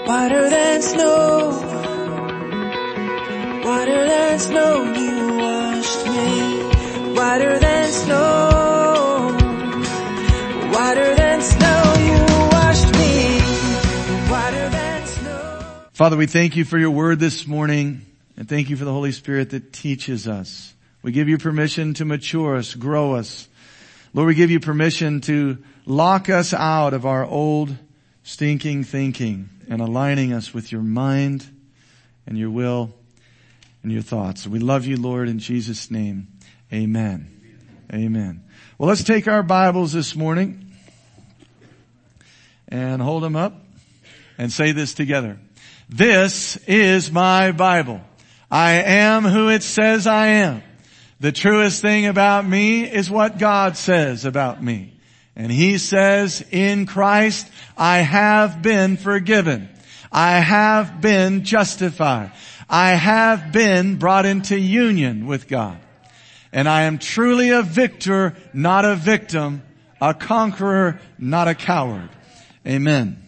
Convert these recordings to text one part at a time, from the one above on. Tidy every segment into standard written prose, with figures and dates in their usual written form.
Whiter than snow, whiter than snow, you washed me. Whiter than snow, whiter than snow, you washed me. Whiter than snow. Father, we thank you for your word this morning, and thank you for the Holy Spirit that teaches us. We give you permission to mature us, grow us. Lord, we give you permission to lock us out of our old stinking thinking and aligning us with your mind and your will and your thoughts. We love you, Lord, in Jesus' name. Amen. Amen. Well, let's take our Bibles this morning and hold them up and say this together. This is my Bible. I am who it says I am. The truest thing about me is what God says about me. And He says, in Christ, I have been forgiven. I have been justified. I have been brought into union with God. And I am truly a victor, not a victim, a conqueror, not a coward. Amen.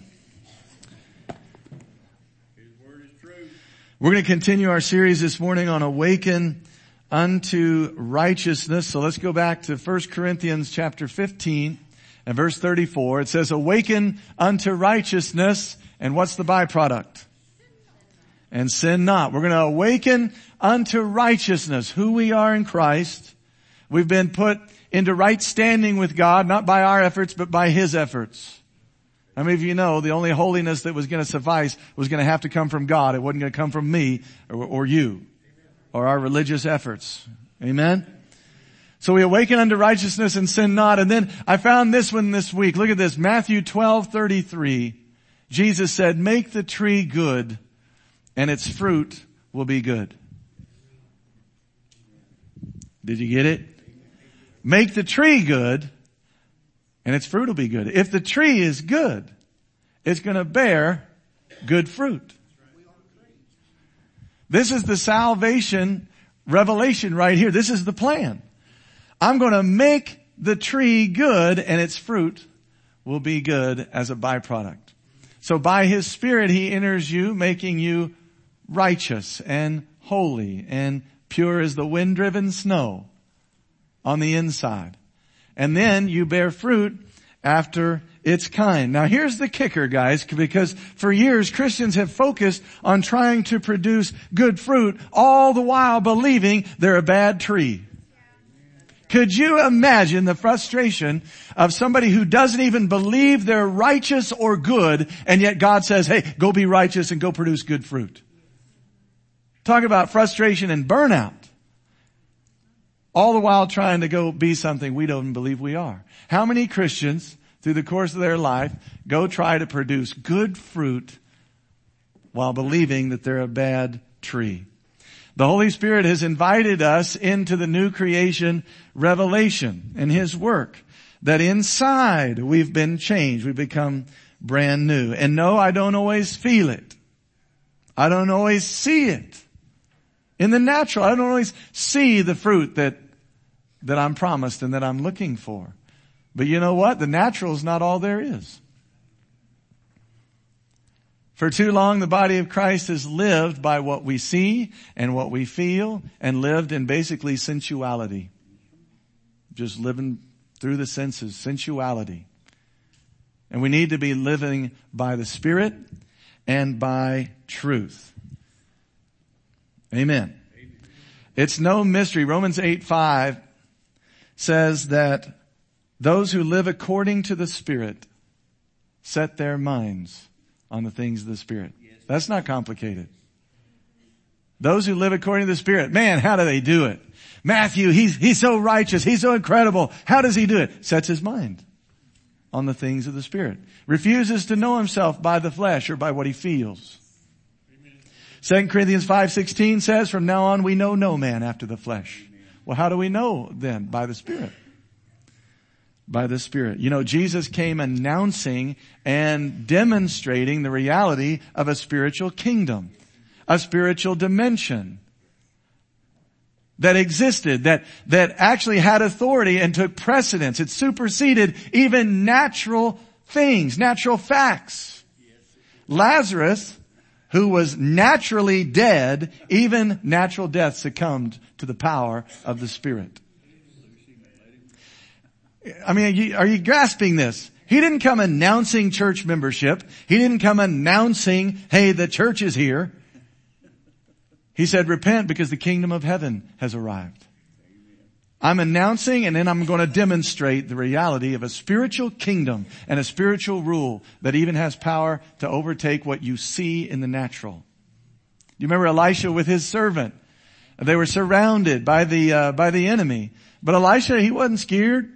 We're going to continue our series this morning on Awaken unto Righteousness. So let's go back to 1 Corinthians chapter 15 and verse 34. It says, awaken unto righteousness. And what's the byproduct? And sin not. We're going to awaken unto righteousness, who we are in Christ. We've been put into right standing with God, not by our efforts, but by His efforts. How many of you know the only holiness that was going to suffice was going to have to come from God? It wasn't going to come from me or you or our religious efforts. Amen? So we awaken unto righteousness and sin not. And then I found this one this week. Look at this. Matthew 12:33. Jesus said, make the tree good and its fruit will be good. Did you get it? Make the tree good and its fruit will be good. If the tree is good, it's going to bear good fruit. This is the salvation revelation right here. This is the plan. I'm going to make the tree good and its fruit will be good as a byproduct. So by His Spirit, He enters you, making you righteous and holy and pure as the wind-driven snow on the inside. And then you bear fruit after its kind. Now here's the kicker, guys, because for years Christians have focused on trying to produce good fruit, all the while believing they're a bad tree. Could you imagine the frustration of somebody who doesn't even believe they're righteous or good, and yet God says, hey, go be righteous and go produce good fruit? Talk about frustration and burnout. All the while trying to go be something we don't believe we are. How many Christians through the course of their life go try to produce good fruit while believing that they're a bad tree? The Holy Spirit has invited us into the new creation revelation and His work, that inside we've been changed. We've become brand new. And no, I don't always feel it. I don't always see it. In the natural, I don't always see the fruit that I'm promised and that I'm looking for. But you know what? The natural is not all there is. For too long, the body of Christ has lived by what we see and what we feel, and lived in basically sensuality. Just living through the senses, sensuality. And we need to be living by the Spirit and by truth. Amen. It's no mystery. Romans 8:5 says that those who live according to the Spirit set their minds on the things of the Spirit. That's not complicated. Those who live according to the Spirit, man, how do they do it? Matthew, he's so righteous. He's so incredible. How does he do it? Sets his mind on the things of the Spirit. Refuses to know himself by the flesh or by what he feels. 2 Corinthians 5:16 says, from now on we know no man after the flesh. Well, how do we know then? By the Spirit. By the Spirit. You know, Jesus came announcing and demonstrating the reality of a spiritual kingdom, a spiritual dimension that existed, that actually had authority and took precedence. It superseded even natural things, natural facts. Lazarus, who was naturally dead, even natural death succumbed to the power of the Spirit. I mean, are you grasping this? He didn't come announcing church membership. He didn't come announcing, hey, the church is here. He said, repent because the kingdom of heaven has arrived. I'm announcing, and then I'm going to demonstrate the reality of a spiritual kingdom and a spiritual rule that even has power to overtake what you see in the natural. You remember Elisha with his servant? They were surrounded by the enemy. But Elisha, he wasn't scared.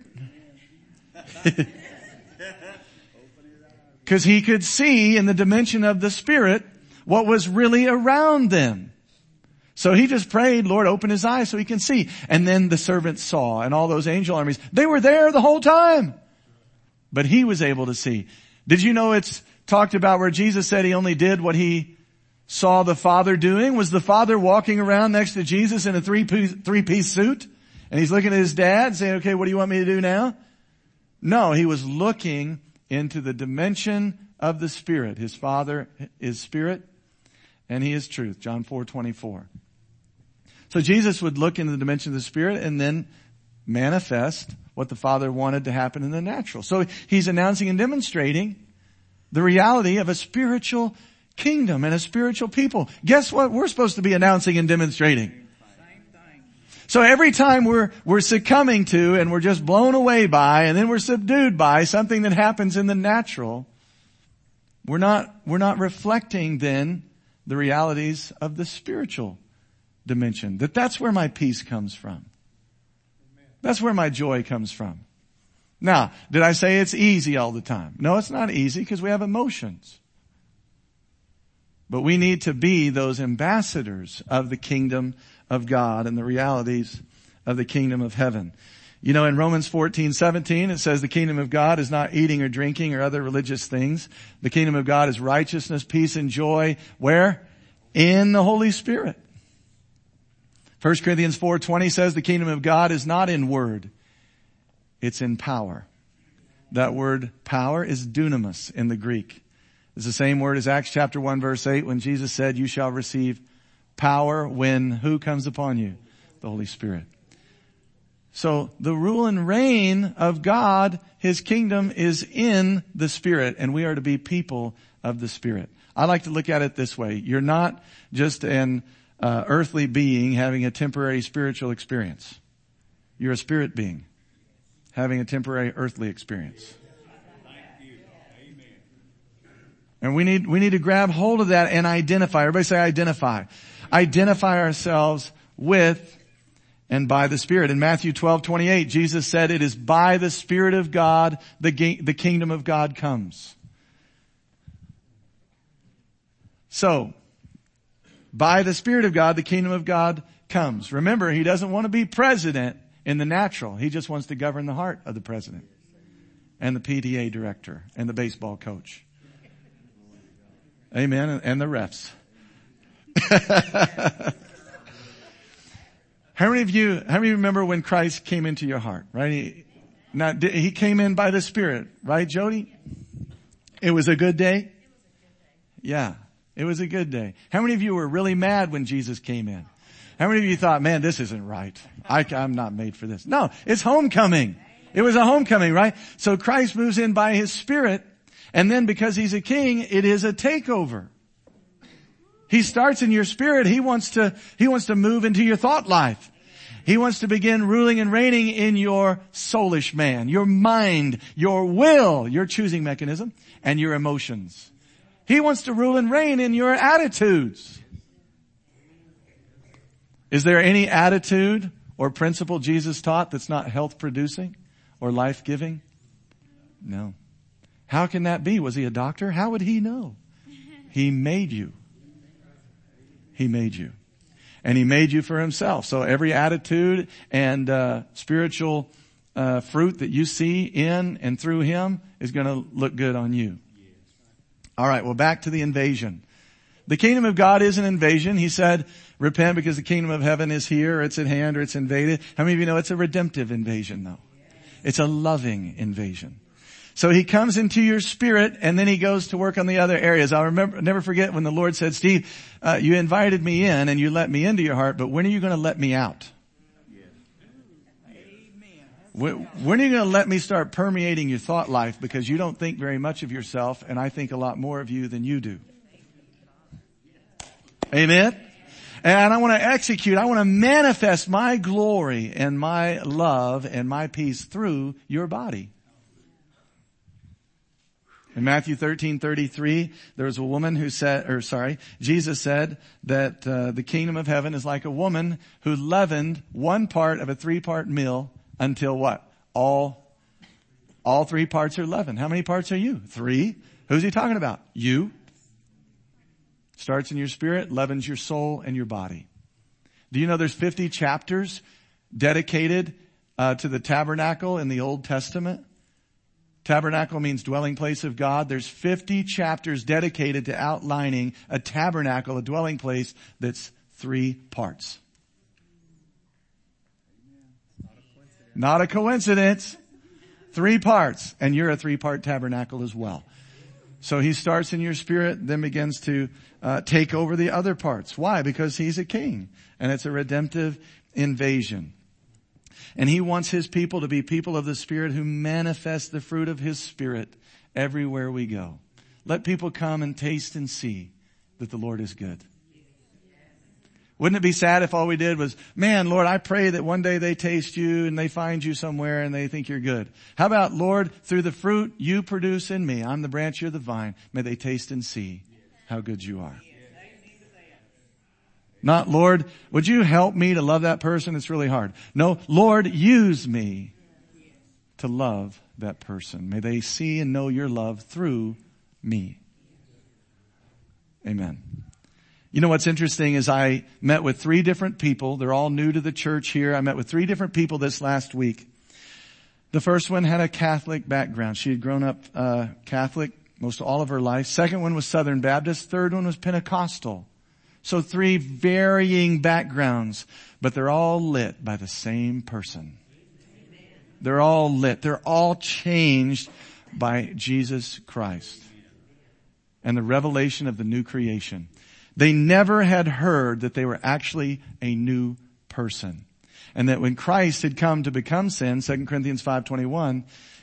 Because he could see in the dimension of the Spirit what was really around them. So he just prayed, Lord, open his eyes so he can see. And then the servant saw, and all those angel armies, they were there the whole time. But he was able to see. Did you know it's talked about where Jesus said he only did what he saw the Father doing? Was the Father walking around next to Jesus in a three-piece suit? And he's looking at his dad saying, okay, what do you want me to do now? No, he was looking into the dimension of the Spirit. His Father is Spirit and he is truth. John 4:24. So Jesus would look into the dimension of the Spirit and then manifest what the Father wanted to happen in the natural. So he's announcing and demonstrating the reality of a spiritual kingdom and a spiritual people. Guess what we're supposed to be announcing and demonstrating? So every time we're succumbing to and we're just blown away by and then we're subdued by something that happens in the natural, we're not reflecting then the realities of the spiritual dimension. That's where my peace comes from. That's where my joy comes from. Now, did I say it's easy all the time? No, it's not easy because we have emotions. But we need to be those ambassadors of the kingdom of God and the realities of the kingdom of heaven. You know, in Romans 14:17, it says the kingdom of God is not eating or drinking or other religious things. The kingdom of God is righteousness, peace, and joy. Where? In the Holy Spirit. 1 Corinthians 4:20 says the kingdom of God is not in word. It's in power. That word power is dunamis in the Greek. It's the same word as Acts chapter 1 verse 8 when Jesus said, you shall receive power when who comes upon you? The Holy Spirit. So the rule and reign of God, His kingdom is in the Spirit, and we are to be people of the Spirit. I like to look at it this way. You're not just an earthly being having a temporary spiritual experience. You're a spirit being having a temporary earthly experience. And we need to grab hold of that and identify. Everybody say identify. Identify ourselves with and by the Spirit. In Matthew 12:28, Jesus said, it is by the Spirit of God the kingdom of God comes. So, by the Spirit of God, the kingdom of God comes. Remember, He doesn't want to be president in the natural. He just wants to govern the heart of the president and the PTA director and the baseball coach. Amen. And the refs. How many of you remember when Christ came into your heart, right? He came in by the Spirit, right, Jody? It was a good day? Yeah, it was a good day. How many of you were really mad when Jesus came in? How many of you thought, man, this isn't right. I'm not made for this. No, it's homecoming. It was a homecoming, right? So Christ moves in by His Spirit, and then because He's a king, it is a takeover. He starts in your spirit. He wants to move into your thought life. He wants to begin ruling and reigning in your soulish man, your mind, your will, your choosing mechanism, and your emotions. He wants to rule and reign in your attitudes. Is there any attitude or principle Jesus taught that's not health producing or life giving? No. How can that be? Was He a doctor? How would He know? He made you. He made you. And He made you for Himself. So every attitude and spiritual fruit that you see in and through Him is going to look good on you. All right, well, back to the invasion. The kingdom of God is an invasion. He said, repent because the kingdom of heaven is here, or it's at hand, or it's invaded. How many of you know it's a redemptive invasion, though? It's a loving invasion. So he comes into your spirit and then he goes to work on the other areas. I'll never forget when the Lord said, Steve, you invited me in and you let me into your heart, but when are you going to let me out? When are you going to let me start permeating your thought life? Because you don't think very much of yourself and I think a lot more of you than you do. Amen. And I want to manifest my glory and my love and my peace through your body. In Matthew 13:33, there was a woman who Jesus said that the kingdom of heaven is like a woman who leavened one part of a 3-part meal until what? All 3 parts are leavened. How many parts are you? 3. Who's he talking about? You. Starts in your spirit, leavens your soul and your body. Do you know there's 50 chapters dedicated to the tabernacle in the Old Testament? Tabernacle means dwelling place of God. There's 50 chapters dedicated to outlining a tabernacle, a dwelling place that's 3 parts. Not a coincidence. 3 parts. And you're a 3-part tabernacle as well. So he starts in your spirit, then begins to take over the other parts. Why? Because he's a king. And it's a redemptive invasion. And he wants his people to be people of the Spirit who manifest the fruit of his Spirit everywhere we go. Let people come and taste and see that the Lord is good. Wouldn't it be sad if all we did was, man, Lord, I pray that one day they taste you and they find you somewhere and they think you're good. How about, Lord, through the fruit you produce in me, I'm the branch, you're the vine, may they taste and see how good you are. Not, Lord, would you help me to love that person? It's really hard. No, Lord, use me to love that person. May they see and know your love through me. Amen. You know what's interesting is I met with 3 different people. They're all new to the church here. I met with 3 different people this last week. The first one had a Catholic background. She had grown up Catholic most all of her life. Second one was Southern Baptist. Third one was Pentecostal. So 3 varying backgrounds, but they're all lit by the same person. They're all lit. They're all changed by Jesus Christ and the revelation of the new creation. They never had heard that they were actually a new person. And that when Christ had come to become sin, 2 Corinthians 5:21,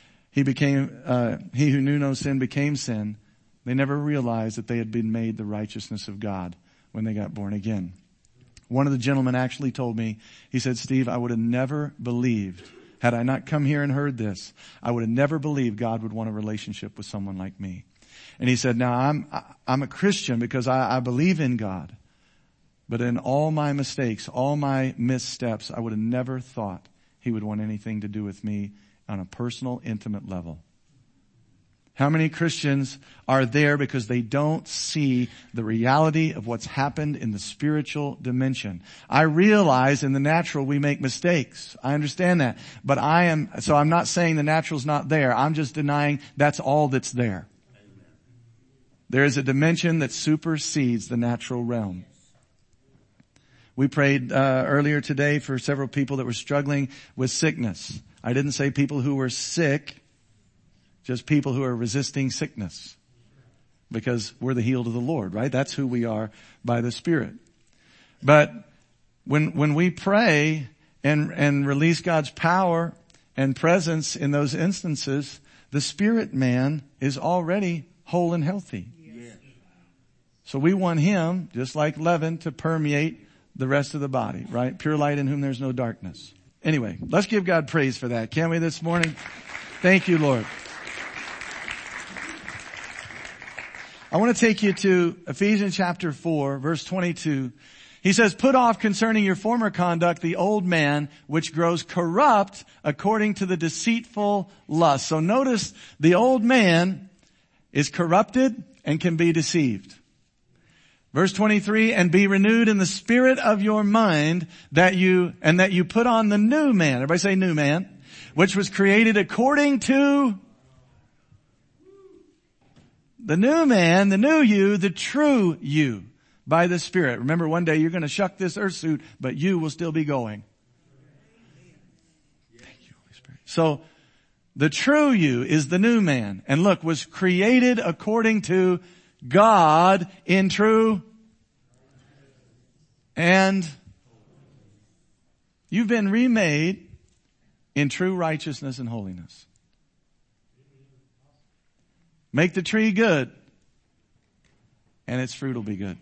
he who knew no sin became sin. They never realized that they had been made the righteousness of God when they got born again. One of the gentlemen actually told me, he said, Steve, I would have never believed, had I not come here and heard this, I would have never believed God would want a relationship with someone like me. And he said, now I'm a Christian because I believe in God. But in all my mistakes, all my missteps, I would have never thought he would want anything to do with me on a personal, intimate level. How many Christians are there because they don't see the reality of what's happened in the spiritual dimension? I realize in the natural we make mistakes. I understand that. But I'm not saying the natural's not there. I'm just denying that's all that's there. There is a dimension that supersedes the natural realm. We prayed earlier today for several people that were struggling with sickness. I didn't say people who were sick, just people who are resisting sickness. Because we're the healed of the Lord, right? That's who we are by the Spirit. But when we pray and release God's power and presence in those instances, the spirit man is already whole and healthy. So we want him, just like leaven, to permeate the rest of the body, right? Pure light in whom there's no darkness. Anyway, let's give God praise for that, can we, this morning? Thank you, Lord. I want to take you to Ephesians chapter 4, verse 22. He says, put off concerning your former conduct the old man, which grows corrupt according to the deceitful lust. So notice the old man is corrupted and can be deceived. Verse 23, and be renewed in the spirit of your mind that you put on the new man. Everybody say new man, which was created according to the new man, the new you, the true you by the Spirit. Remember, one day you're going to shuck this earth suit, but you will still be going. Thank you, Holy Spirit. So The true you is the new man. And look, was created according to God in true. And you've been remade in true righteousness and holiness. Make the tree good, and its fruit will be good.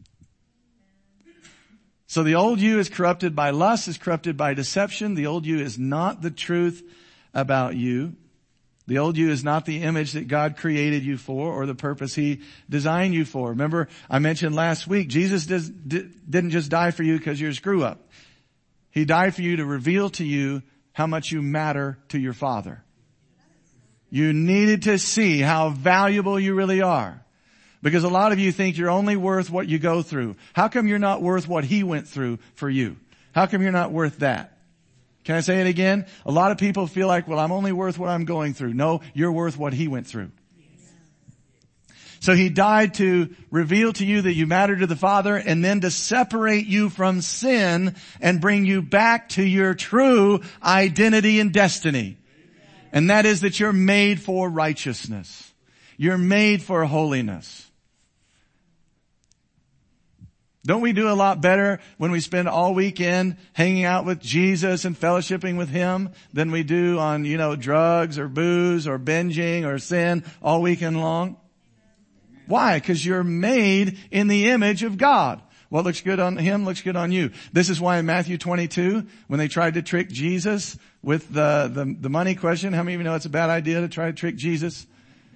So the old you is corrupted by lust, is corrupted by deception. The old you is not the truth about you. The old you is not the image that God created you for or the purpose He designed you for. Remember, I mentioned last week, Jesus didn't just die for you because you're a screw up. He died for you to reveal to you how much you matter to your Father. You needed to see how valuable you really are. Because a lot of you think you're only worth what you go through. How come you're not worth what He went through for you? How come you're not worth that? Can I say it again? A lot of people feel like, well, I'm only worth what I'm going through. No, you're worth what He went through. So He died to reveal to you that you matter to the Father and then to separate you from sin and bring you back to your true identity and destiny. And that is that you're made for righteousness. You're made for holiness. Don't we do a lot better when we spend all weekend hanging out with Jesus and fellowshipping with Him than we do on, drugs or booze or binging or sin all weekend long? Why? Because you're made in the image of God. What looks good on Him looks good on you. This is why in Matthew 22, when they tried to trick Jesus with the money question, how many of you know it's a bad idea to try to trick Jesus?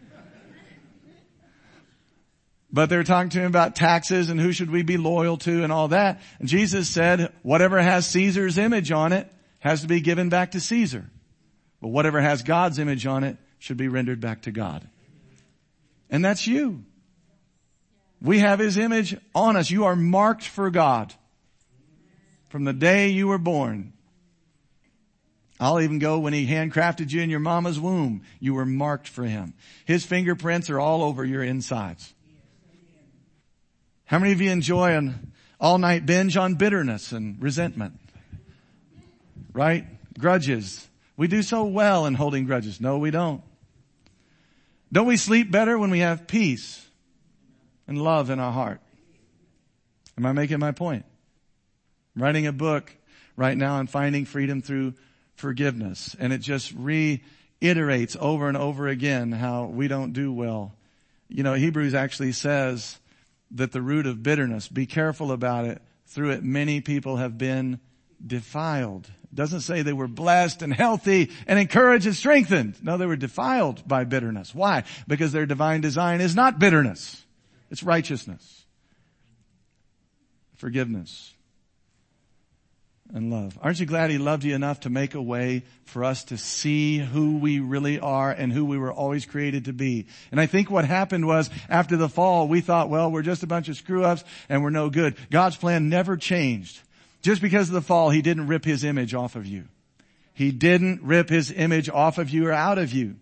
But they were talking to Him about taxes and who should we be loyal to and all that. And Jesus said, whatever has Caesar's image on it has to be given back to Caesar. But whatever has God's image on it should be rendered back to God. And that's you. We have His image on us. You are marked for God from the day you were born. I'll even go when He handcrafted you in your mama's womb. You were marked for Him. His fingerprints are all over your insides. How many of you enjoy an all-night binge on bitterness and resentment? Right? Grudges. We do so well in holding grudges. No, we don't. Don't we sleep better when we have peace and love in our heart? Am I making my point? I'm writing a book right now on finding freedom through forgiveness. And it just reiterates over and over again how we don't do well. Hebrews actually says that the root of bitterness, be careful about it, through it many people have been defiled. It doesn't say they were blessed and healthy and encouraged and strengthened. No, they were defiled by bitterness. Why? Because their divine design is not bitterness. It's righteousness, forgiveness, and love. Aren't you glad He loved you enough to make a way for us to see who we really are and who we were always created to be? And I think what happened was after the fall, we thought, well, we're just a bunch of screw-ups and we're no good. God's plan never changed. Just because of the fall, He didn't rip His image off of you. He didn't rip His image off of you or out of you.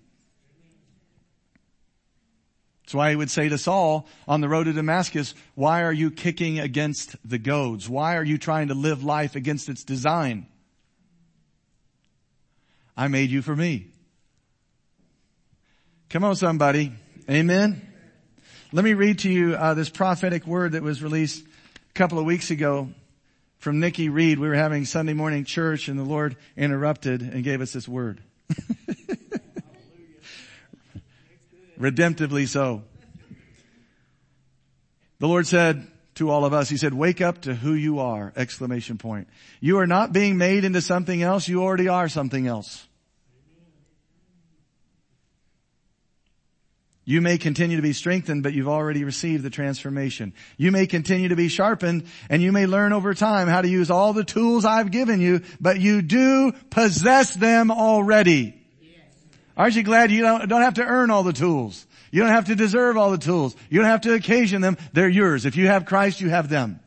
That's why He would say to Saul on the road to Damascus, why are you kicking against the goads? Why are you trying to live life against its design? I made you for me. Come on, somebody. Amen. Let me read to you this prophetic word that was released a couple of weeks ago from Nikki Reed. We were having Sunday morning church and the Lord interrupted and gave us this word. Redemptively so. The Lord said to all of us, He said, wake up to who you are! ! You are not being made into something else. You already are something else. You may continue to be strengthened, but you've already received the transformation. You may continue to be sharpened, and you may learn over time how to use all the tools I've given you, but you do possess them already. Aren't you glad you don't have to earn all the tools? You don't have to deserve all the tools. You don't have to occasion them. They're yours. If you have Christ, you have them.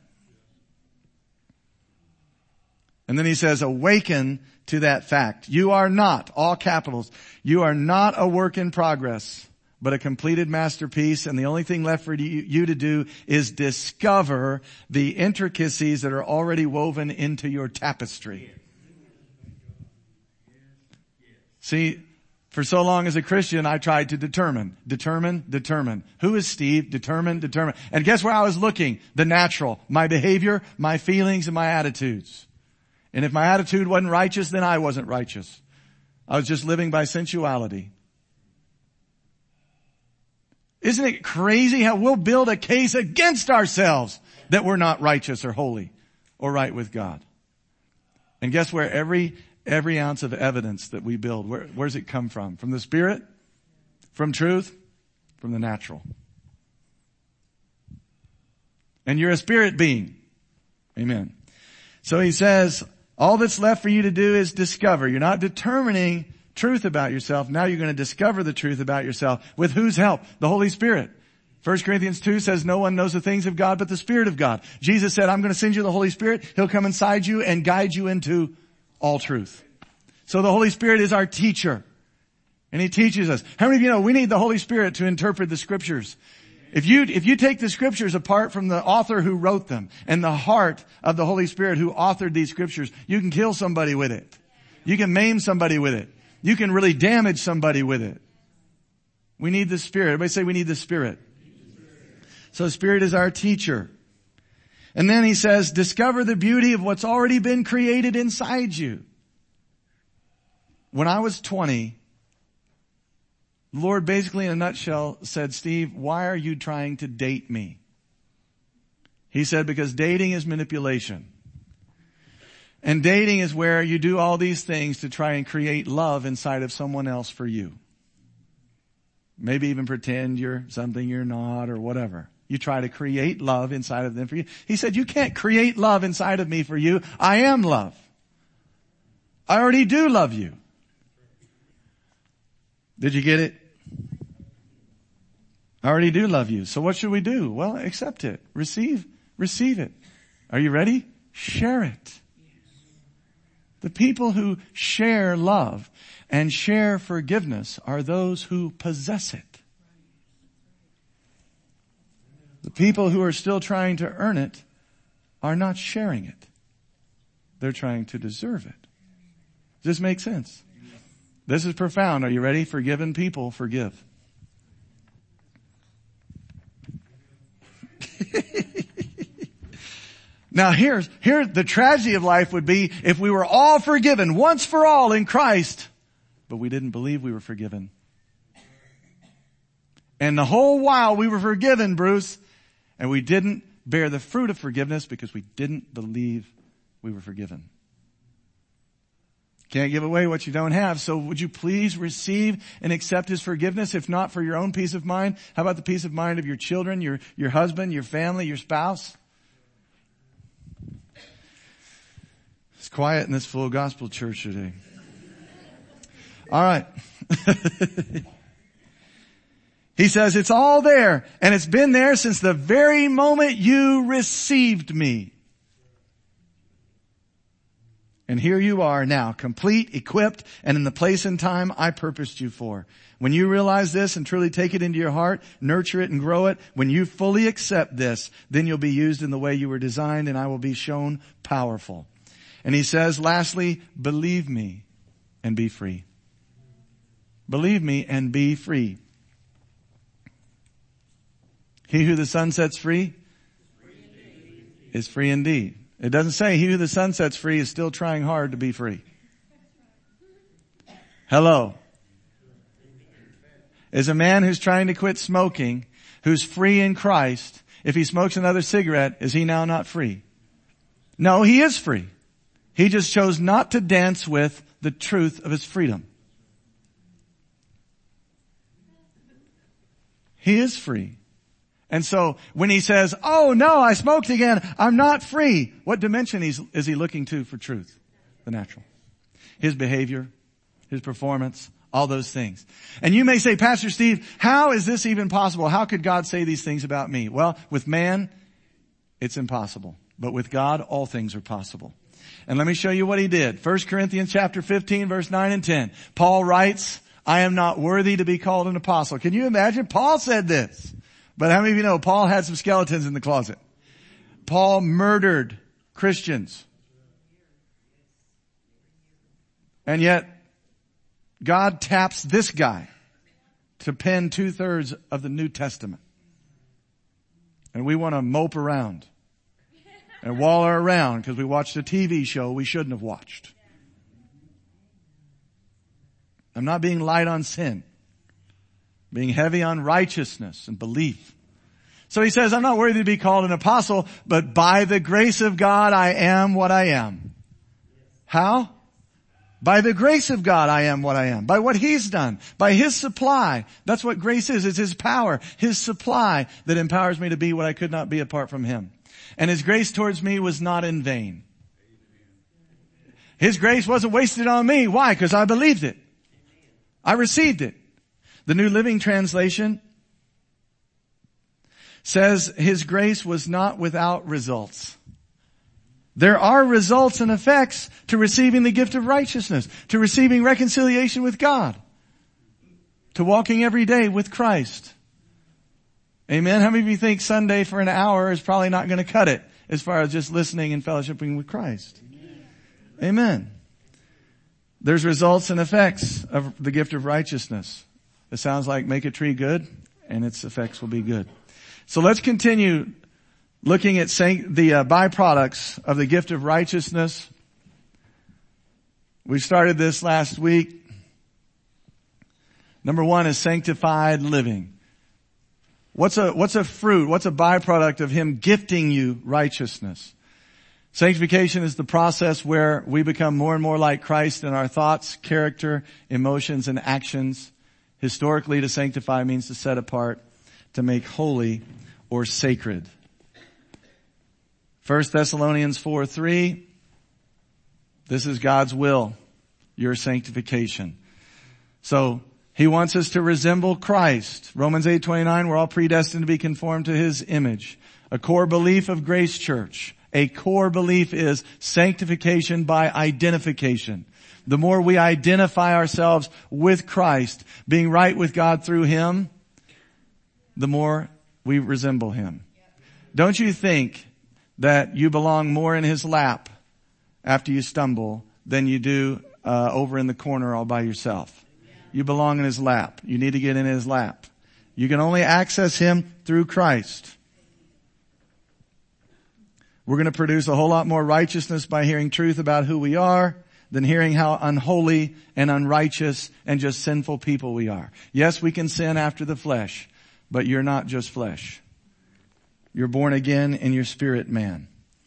And then He says, awaken to that fact. You are not, all capitals, you are not a work in progress, but a completed masterpiece. And the only thing left for you to do is discover the intricacies that are already woven into your tapestry. See, For so long as a Christian, I tried to determine. Who is Steve? Determine. And guess where I was looking? The natural. My behavior, my feelings, and my attitudes. And if my attitude wasn't righteous, then I wasn't righteous. I was just living by sensuality. Isn't it crazy how we'll build a case against ourselves that we're not righteous or holy or right with God? And guess where every ounce of evidence that we build, where's it come from? From the Spirit? From truth? From the natural. And you're a spirit being. Amen. So he says, all that's left for you to do is discover. You're not determining truth about yourself. Now you're going to discover the truth about yourself. With whose help? The Holy Spirit. 1 Corinthians 2 says no one knows the things of God but the Spirit of God. Jesus said, I'm going to send you the Holy Spirit. He'll come inside you and guide you into all truth. So the Holy Spirit is our teacher. And He teaches us. How many of you know we need the Holy Spirit to interpret the Scriptures? If you take the Scriptures apart from the author who wrote them and the heart of the Holy Spirit who authored these Scriptures, you can kill somebody with it. You can maim somebody with it. You can really damage somebody with it. We need the Spirit. Everybody say we need the Spirit. So the Spirit is our teacher. And then he says, discover the beauty of what's already been created inside you. When I was 20, the Lord basically in a nutshell said, Steve, why are you trying to date me? He said, because dating is manipulation. And dating is where you do all these things to try and create love inside of someone else for you. Maybe even pretend you're something you're not or whatever. You try to create love inside of them for you. He said, you can't create love inside of me for you. I am love. I already do love you. Did you get it? I already do love you. So what should we do? Well, accept it. Receive it. Are you ready? Share it. The people who share love and share forgiveness are those who possess it. The people who are still trying to earn it are not sharing it. They're trying to deserve it. Does this make sense? This is profound. Are you ready? Forgiven people forgive. Now here the tragedy of life would be if we were all forgiven once for all in Christ, but we didn't believe we were forgiven. And the whole while we were forgiven, Bruce, and we didn't bear the fruit of forgiveness because we didn't believe we were forgiven. Can't give away what you don't have. So would you please receive and accept His forgiveness? If not for your own peace of mind, how about the peace of mind of your children, your husband, your family, your spouse? It's quiet in this full gospel church today. All right. He says, it's all there, and it's been there since the very moment you received me. And here you are now, complete, equipped, and in the place and time I purposed you for. When you realize this and truly take it into your heart, nurture it and grow it, when you fully accept this, then you'll be used in the way you were designed, and I will be shown powerful. And he says, lastly, believe me and be free. Believe me and be free. He who the Son sets free is free indeed. It doesn't say he who the Son sets free is still trying hard to be free. Hello. Is a man who's trying to quit smoking, who's free in Christ, if he smokes another cigarette, is he now not free? No, he is free. He just chose not to dance with the truth of his freedom. He is free. And so when he says, oh no, I smoked again, I'm not free. What dimension is he looking to for truth? The natural. His behavior, his performance, all those things. And you may say, Pastor Steve, how is this even possible? How could God say these things about me? Well, with man, it's impossible. But with God, all things are possible. And let me show you what he did. 1 Corinthians chapter 15, verse 9 and 10. Paul writes, I am not worthy to be called an apostle. Can you imagine? Paul said this. But how many of you know Paul had some skeletons in the closet? Paul murdered Christians. And yet, God taps this guy to pen 2/3 of the New Testament. And we want to mope around and waller around because we watched a TV show we shouldn't have watched. I'm not being light on sin. Being heavy on righteousness and belief. So he says, I'm not worthy to be called an apostle, but by the grace of God I am what I am. How? By the grace of God I am what I am. By what He's done. By His supply. That's what grace is. It's His power, His supply that empowers me to be what I could not be apart from Him. And His grace towards me was not in vain. His grace wasn't wasted on me. Why? Because I believed it. I received it. The New Living Translation says His grace was not without results. There are results and effects to receiving the gift of righteousness, to receiving reconciliation with God, to walking every day with Christ. Amen. How many of you think Sunday for an hour is probably not going to cut it as far as just listening and fellowshipping with Christ? Amen. There's results and effects of the gift of righteousness. It sounds like make a tree good and its effects will be good. So let's continue looking at the byproducts of the gift of righteousness. We started this last week. Number 1 is sanctified living. What's a fruit? What's a byproduct of Him gifting you righteousness? Sanctification is the process where we become more and more like Christ in our thoughts, character, emotions, and actions. Historically, to sanctify means to set apart, to make holy or sacred. 1 Thessalonians 4:3. This is God's will, your sanctification. So, He wants us to resemble Christ. Romans 8:29, we're all predestined to be conformed to His image. A core belief of Grace Church. A core belief is sanctification by identification. The more we identify ourselves with Christ, being right with God through Him, the more we resemble Him. Don't you think that you belong more in His lap after you stumble than you do over in the corner all by yourself? You belong in His lap. You need to get in His lap. You can only access Him through Christ. We're going to produce a whole lot more righteousness by hearing truth about who we are than hearing how unholy and unrighteous and just sinful people we are. Yes, we can sin after the flesh, but you're not just flesh. You're born again in your spirit man.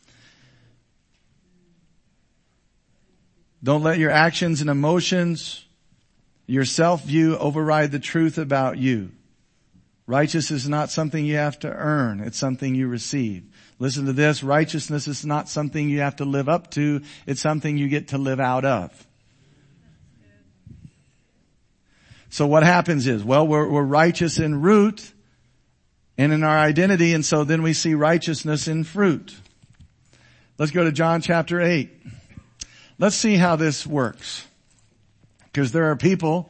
Don't let your actions and emotions, your self-view override the truth about you. Righteousness is not something you have to earn. It's something you receive. Listen to this. Righteousness is not something you have to live up to. It's something you get to live out of. So what happens is, well, we're righteous in root and in our identity, and so then we see righteousness in fruit. Let's go to John chapter 8. Let's see how this works. Because there are people,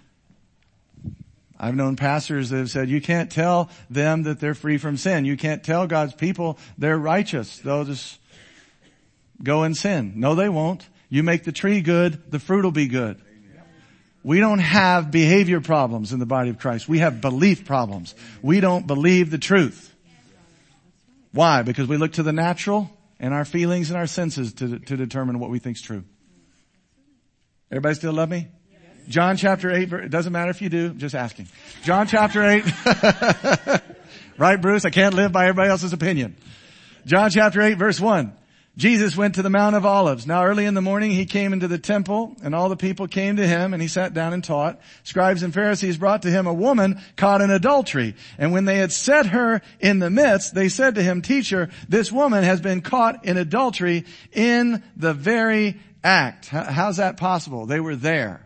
I've known pastors that have said, you can't tell them that they're free from sin. You can't tell God's people they're righteous. They'll just go and sin. No, they won't. You make the tree good, the fruit will be good. We don't have behavior problems in the body of Christ. We have belief problems. We don't believe the truth. Why? Because we look to the natural and our feelings and our senses to determine what we think is true. Everybody still love me? John chapter 8, it doesn't matter if you do, just asking. John chapter 8. Right, Bruce? I can't live by everybody else's opinion. John chapter 8, verse 1. Jesus went to the Mount of Olives. Now early in the morning he came into the temple, and all the people came to him, and he sat down and taught. Scribes and Pharisees brought to him a woman caught in adultery. And when they had set her in the midst, they said to him, Teacher, this woman has been caught in adultery in the very act. How's that possible? They were there.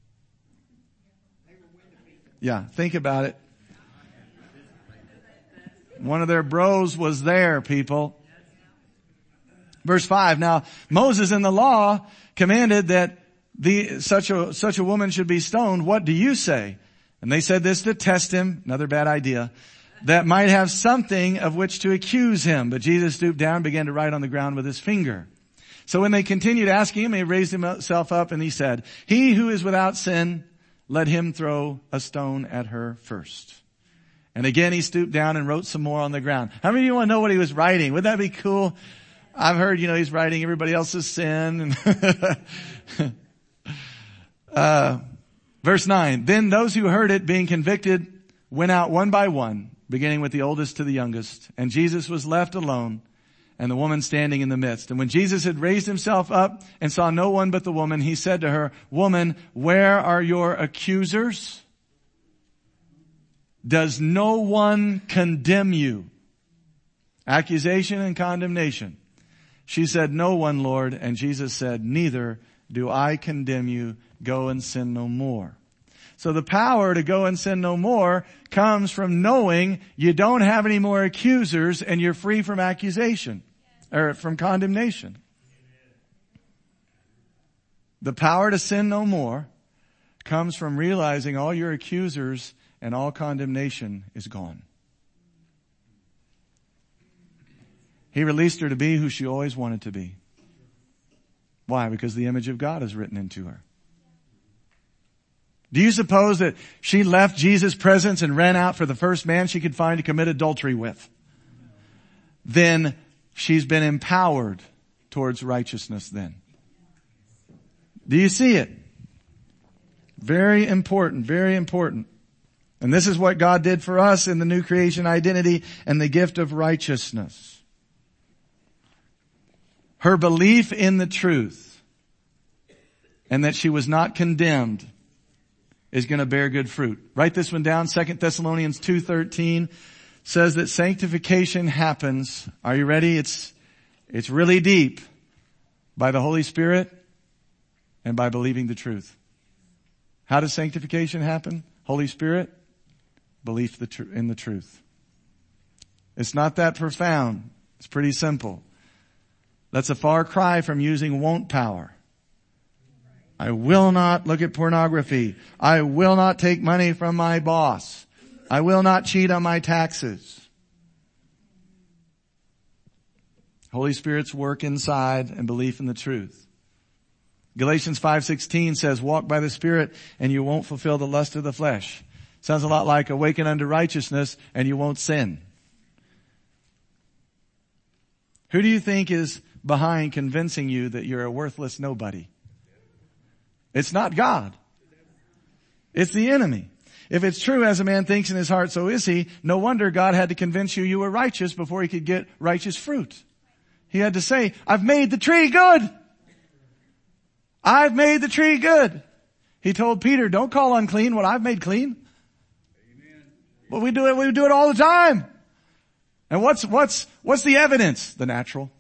Yeah, think about it. One of their bros was there, people. Verse 5, now Moses in the law commanded that such a woman should be stoned. What do you say? And they said this to test him, another bad idea, that might have something of which to accuse him. But Jesus stooped down and began to write on the ground with his finger. So when they continued asking him, he raised himself up and he said, "He who is without sin, let him throw a stone at her first." And again he stooped down and wrote some more on the ground. How many of you want to know what he was writing? Would that be cool? I've heard, he's writing everybody else's sin. And verse 9, then those who heard it being convicted went out one by one, beginning with the oldest to the youngest. And Jesus was left alone and the woman standing in the midst. And when Jesus had raised himself up and saw no one but the woman, he said to her, "Woman, where are your accusers? Does no one condemn you?" Accusation and condemnation. She said, "No one, Lord." And Jesus said, "Neither do I condemn you. Go and sin no more." So the power to go and sin no more comes from knowing you don't have any more accusers and you're free from accusation or from condemnation. The power to sin no more comes from realizing all your accusers and all condemnation is gone. He released her to be who she always wanted to be. Why? Because the image of God is written into her. Do you suppose that she left Jesus' presence and ran out for the first man she could find to commit adultery with? Then she's been empowered towards righteousness then. Do you see it? Very important, very important. And this is what God did for us in the new creation identity and the gift of righteousness. Her belief in the truth and that she was not condemned is going to bear good fruit. Write this one down. 2 Thessalonians 2:13 says that sanctification happens. Are you ready? It's really deep. By the Holy Spirit and by believing the truth. How does sanctification happen? Holy Spirit, belief in the truth. It's not that profound. It's pretty simple. That's a far cry from using won't power. I will not look at pornography. I will not take money from my boss. I will not cheat on my taxes. Holy Spirit's work inside and belief in the truth. Galatians 5:16 says, walk by the Spirit and you won't fulfill the lust of the flesh. Sounds a lot like awaken unto righteousness and you won't sin. Who do you think is behind convincing you that you're a worthless nobody? It's not God. It's the enemy. If it's true as a man thinks in his heart, so is he, no wonder God had to convince you were righteous before he could get righteous fruit. He had to say, I've made the tree good. I've made the tree good. He told Peter, don't call unclean what I've made clean. Amen. But we do it all the time. And what's the evidence? The natural.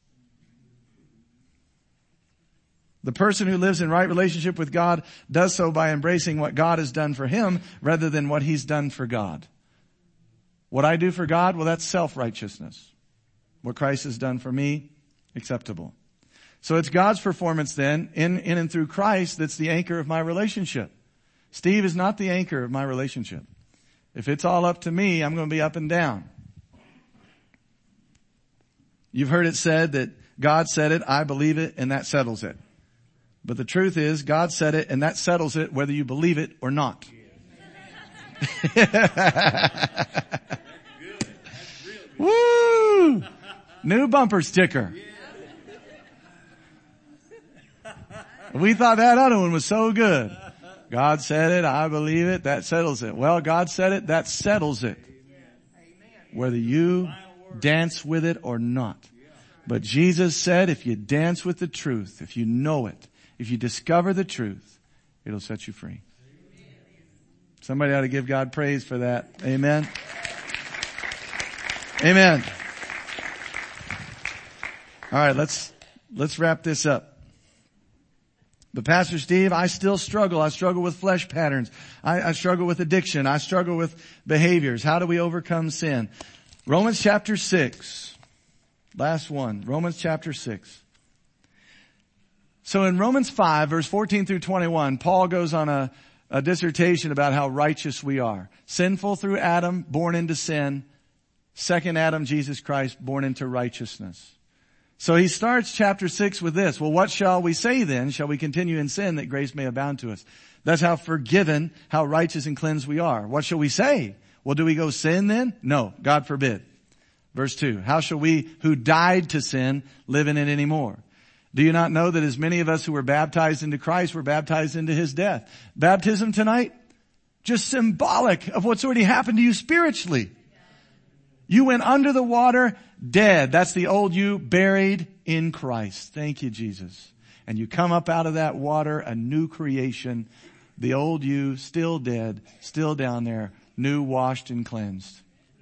The person who lives in right relationship with God does so by embracing what God has done for him rather than what he's done for God. What I do for God, well, that's self-righteousness. What Christ has done for me, acceptable. So it's God's performance then in and through Christ that's the anchor of my relationship. Steve is not the anchor of my relationship. If it's all up to me, I'm going to be up and down. You've heard it said that God said it, I believe it, and that settles it. But the truth is, God said it, and that settles it whether you believe it or not. Woo! New bumper sticker. We thought that other one was so good. God said it, I believe it, that settles it. Well, God said it, that settles it. Whether you dance with it or not. But Jesus said, if you dance with the truth, if you know it, if you discover the truth, it'll set you free. Somebody ought to give God praise for that. Amen. Amen. All right, let's wrap this up. But Pastor Steve, I still struggle. I struggle with flesh patterns. I struggle with addiction. I struggle with behaviors. How do we overcome sin? Romans chapter 6. Last one. Romans chapter 6. So in Romans 5, verse 14 through 21, Paul goes on a dissertation about how righteous we are. Sinful through Adam, born into sin. Second Adam, Jesus Christ, born into righteousness. So he starts chapter 6 with this. Well, what shall we say then? Shall we continue in sin that grace may abound to us? That's how forgiven, how righteous and cleansed we are. What shall we say? Well, do we go sin then? No, God forbid. Verse 2, how shall we who died to sin live in it anymore? Do you not know that as many of us who were baptized into Christ were baptized into his death? Baptism tonight, just symbolic of what's already happened to you spiritually. You went under the water dead. That's the old you, buried in Christ. Thank you, Jesus. And you come up out of that water, a new creation. The old you, still dead, still down there, new, washed, and cleansed.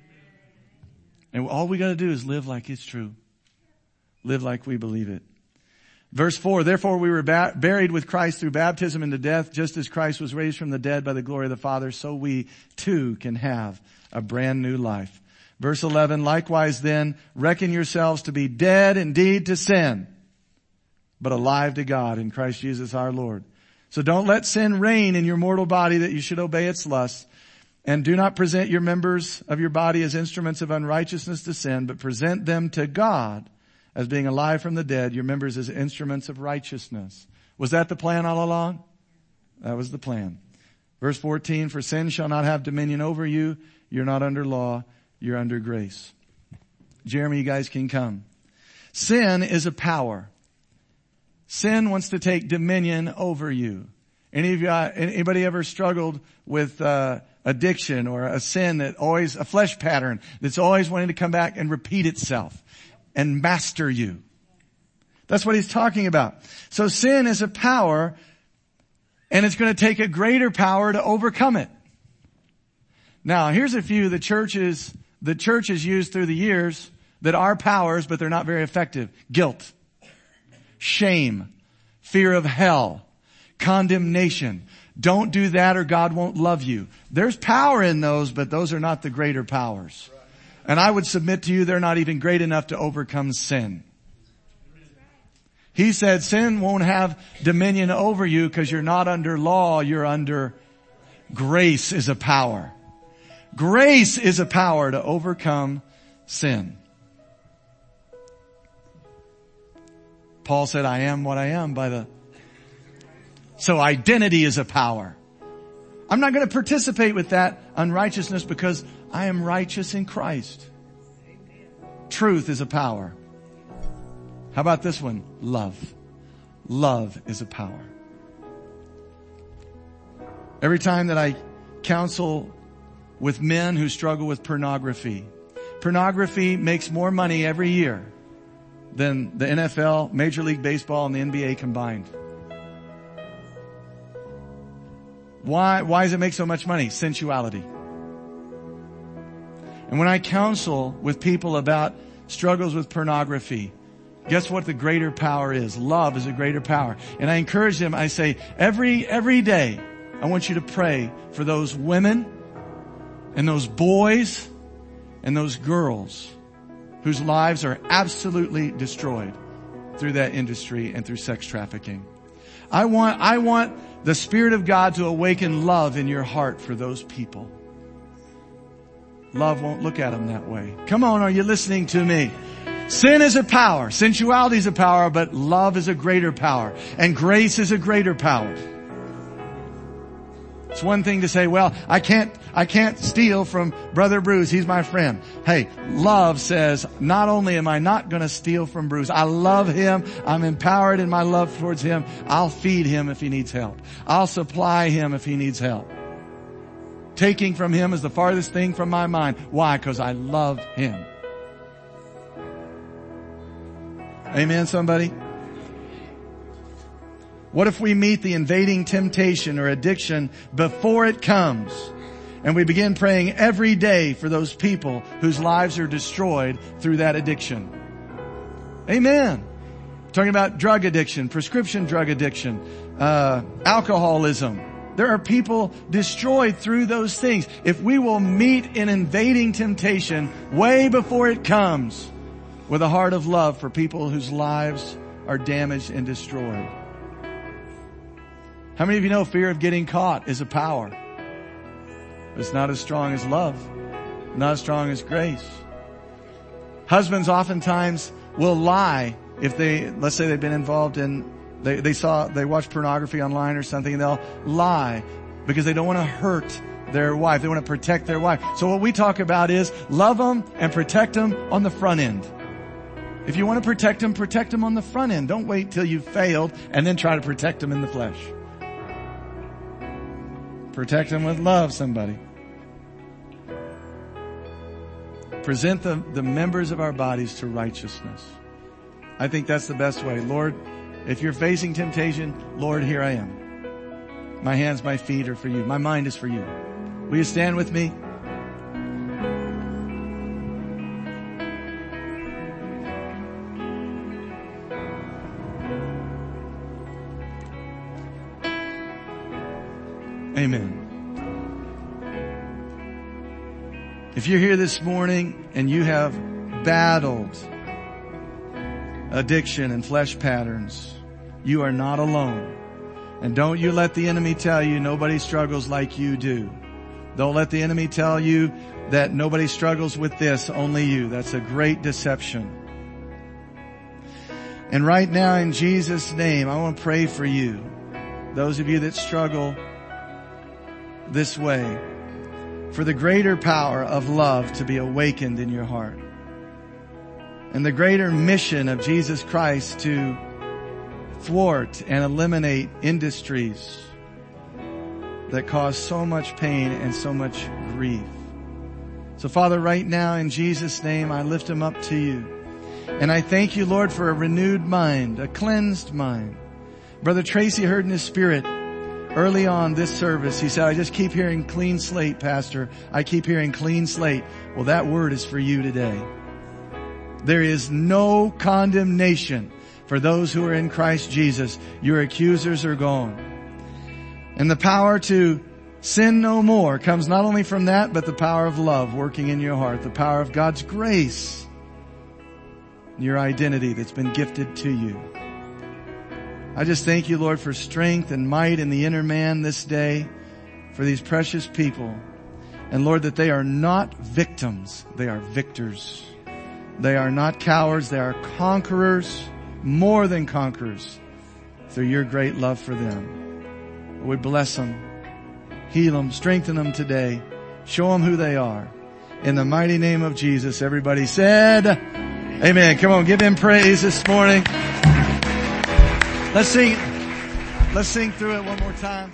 And all we got to do is live like it's true. Live like we believe it. Verse 4, therefore we were buried with Christ through baptism into death, just as Christ was raised from the dead by the glory of the Father, so we too can have a brand new life. Verse 11, likewise then, reckon yourselves to be dead indeed to sin, but alive to God in Christ Jesus our Lord. So don't let sin reign in your mortal body that you should obey its lusts. And do not present your members of your body as instruments of unrighteousness to sin, but present them to God as being alive from the dead, your members as instruments of righteousness. Was that the plan all along? That was the plan. Verse 14, for sin shall not have dominion over you. You're not under law. You're under grace. Jeremy, you guys can come. Sin is a power. Sin wants to take dominion over you. Anybody ever struggled with addiction or a sin that always, a flesh pattern that's always wanting to come back and repeat itself and master you? That's what he's talking about. So sin is a power, and it's going to take a greater power to overcome it. Now, here's a few the church has used through the years that are powers, but they're not very effective. Guilt, shame, fear of hell, condemnation. Don't do that or God won't love you. There's power in those, but those are not the greater powers. And I would submit to you they're not even great enough to overcome sin. He said sin won't have dominion over you because you're not under law, you're under grace is a power. Grace is a power to overcome sin. Paul said, I am what I am so identity is a power. I'm not going to participate with that unrighteousness because I am righteous in Christ. Truth is a power. How about this one? Love. Love is a power. Every time that I counsel with men who struggle with pornography, pornography makes more money every year than the NFL, Major League Baseball, and the NBA combined. Why does it make so much money? Sensuality. And when I counsel with people about struggles with pornography, guess what the greater power is? Love is a greater power. And I encourage them, I say, every day, I want you to pray for those women and those boys and those girls whose lives are absolutely destroyed through that industry and through sex trafficking. I want the Spirit of God to awaken love in your heart for those people. Love won't look at them that way. Come on, are you listening to me? Sin is a power. Sensuality is a power, but love is a greater power. And grace is a greater power. It's one thing to say, well, I can't steal from Brother Bruce. He's my friend. Hey, love says, not only am I not going to steal from Bruce, I love him. I'm empowered in my love towards him. I'll feed him if he needs help. I'll supply him if he needs help. Taking from him is the farthest thing from my mind. Why? Because I love him. Amen, somebody? What if we meet the invading temptation or addiction before it comes, and we begin praying every day for those people whose lives are destroyed through that addiction? Amen. Talking about drug addiction, prescription drug addiction, alcoholism. There are people destroyed through those things. If we will meet an invading temptation way before it comes with a heart of love for people whose lives are damaged and destroyed. How many of you know fear of getting caught is a power? It's not as strong as love, not as strong as grace. Husbands oftentimes will lie if let's say they've been involved in, they watch pornography online or something, and they'll lie because they don't want to hurt their wife. They want to protect their wife. So what we talk about is love them and protect them on the front end. If you want to protect them on the front end. Don't wait till you've failed and then try to protect them in the flesh. Protect them with love, somebody. Present the members of our bodies to righteousness. I think that's the best way. Lord, if you're facing temptation, Lord, here I am. My hands, my feet are for you. My mind is for you. Will you stand with me? Amen. If you're here this morning and you have battled addiction and flesh patterns, you are not alone. And don't you let the enemy tell you nobody struggles like you do. Don't let the enemy tell you that nobody struggles with this, only you. That's a great deception. And right now in Jesus' name, I want to pray for you. Those of you that struggle this way, for the greater power of love to be awakened in your heart. And the greater mission of Jesus Christ to thwart and eliminate industries that cause so much pain and so much grief. So Father, right now in Jesus' name, I lift them up to you. And I thank you, Lord, for a renewed mind, a cleansed mind. Brother Tracy heard in his spirit early on this service, he said, I just keep hearing clean slate, Pastor. I keep hearing clean slate. Well, that word is for you today. There is no condemnation for those who are in Christ Jesus. Your accusers are gone. And the power to sin no more comes not only from that, but the power of love working in your heart, the power of God's grace, your identity that's been gifted to you. I just thank you, Lord, for strength and might in the inner man this day, for these precious people. And Lord, that they are not victims, they are victors. They are not cowards, they are conquerors, more than conquerors, through your great love for them. We bless them, heal them, strengthen them today, show them who they are. In the mighty name of Jesus, everybody said, amen. Come on, give him praise this morning. Let's sing through it one more time.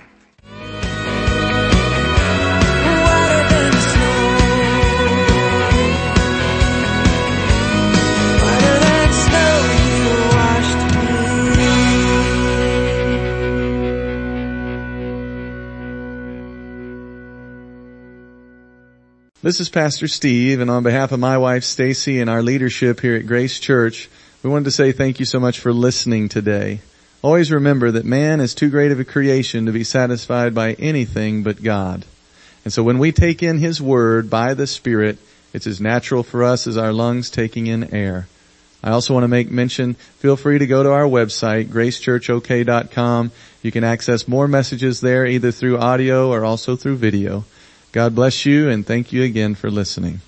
This is Pastor Steve, and on behalf of my wife Stacy and our leadership here at Grace Church, we wanted to say thank you so much for listening today. Always remember that man is too great of a creation to be satisfied by anything but God. And so when we take in His Word by the Spirit, it's as natural for us as our lungs taking in air. I also want to make mention, feel free to go to our website, gracechurchok.com. You can access more messages there, either through audio or also through video. God bless you, and thank you again for listening.